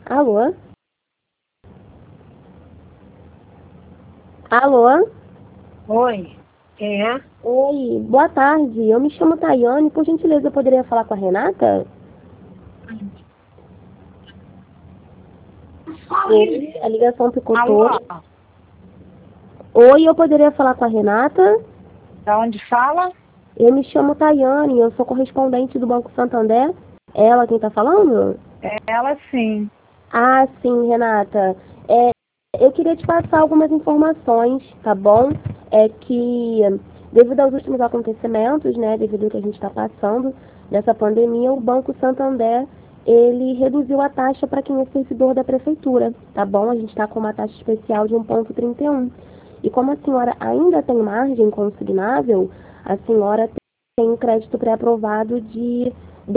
Alô? Alô? Oi, quem é? Oi, boa tarde. Eu me chamo Tayane. Por gentileza, eu poderia falar com a Renata? Oi, a ligação picotou. Alô, Oi, eu poderia falar com a Renata? da onde fala? Eu me chamo Tayane, eu sou correspondente do Banco Santander. É ela quem tá falando? É ela sim. Ah, sim, Renata. É, eu queria te passar algumas informações, tá bom? É que, devido aos últimos acontecimentos, né, devido ao que a gente está passando nessa pandemia, o Banco Santander, ele reduziu a taxa para quem é servidor da prefeitura, tá bom? A gente está com uma taxa especial de 1,31. E como a senhora ainda tem margem consignável, a senhora tem um crédito pré-aprovado de R$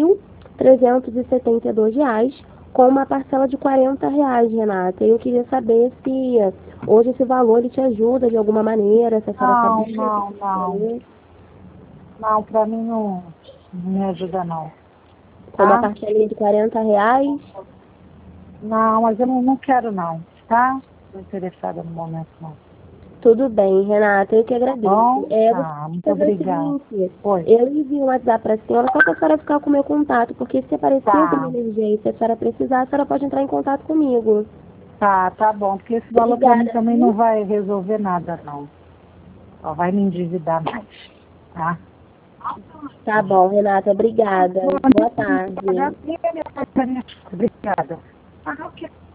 2.372 com uma parcela de R$ 40, Renata. Eu queria saber se hoje esse valor ele te ajuda de alguma maneira, se a senhora Não, sabia não, não. que Não, pra mim não me ajuda não. com uma Tá? parcelinha de R$ 40. Não, mas eu não quero não, tá? Não tô interessada no momento não. Tudo bem, Renata, eu que Tá agradeço. bom? Eu vou Tá, muito fazer o obrigada. seguinte, Oi. eu envio um WhatsApp para a senhora só para a senhora ficar com o meu contato, porque se aparecer alguma Tá, emergência, a senhora precisar, a senhora pode entrar em contato comigo. tá bom, porque esse valor pra mim Obrigada, também não viu? vai resolver nada não. Só vai me endividar mais, tá? Tá bom, Renata, obrigada. Boa tarde. Obrigada. Ah, ok.